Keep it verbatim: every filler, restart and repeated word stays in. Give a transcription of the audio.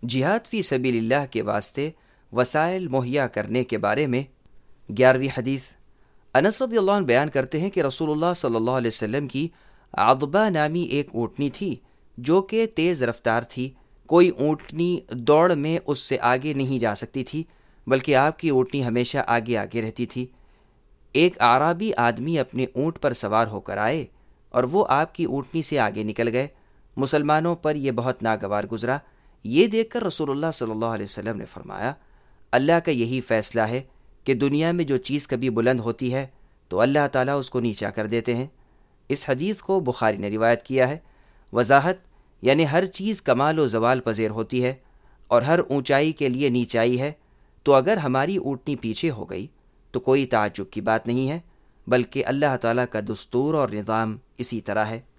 जिहाद फ़ी सबीलिल्लाह के वास्ते वसाइल मुहैया करने के बारे में ग्यारहवीं हदीस। अनस रज़ियल्लाहु अन्हु बयान करते हैं कि रसूलुल्लाह सल्लल्लाहु अलैहि वसल्लम की अदबा नामी एक ऊँटनी थी जो कि तेज़ रफ्तार थी। कोई ऊँटनी दौड़ में उससे आगे नहीं जा सकती थी, बल्कि आपकी ऊँटनी हमेशा आगे आगे रहती थी। एक आराबी आदमी अपने ऊँट पर सवार होकर आए और वो आपकी ऊँटनी से आगे निकल गए। मुसलमानों पर यह बहुत नागवार गुजरा। ये देखकर रसूलुल्लाह सल्लल्लाहु अलैहि वसल्लम ने फरमाया, अल्लाह का यही फ़ैसला है कि दुनिया में जो चीज़ कभी बुलंद होती है तो अल्लाह ताला उसको नीचा कर देते हैं। इस हदीस को बुखारी ने रिवायत किया है। वजाहत यानी हर चीज़ कमाल व ज़वाल पज़ीर होती है और हर ऊंचाई के लिए नीचाई है। तो अगर हमारी ऊँटनी पीछे हो गई तो कोई ताज्जुब की बात नहीं है, बल्कि अल्लाह ताला का दस्तूर और निज़ाम इसी तरह है।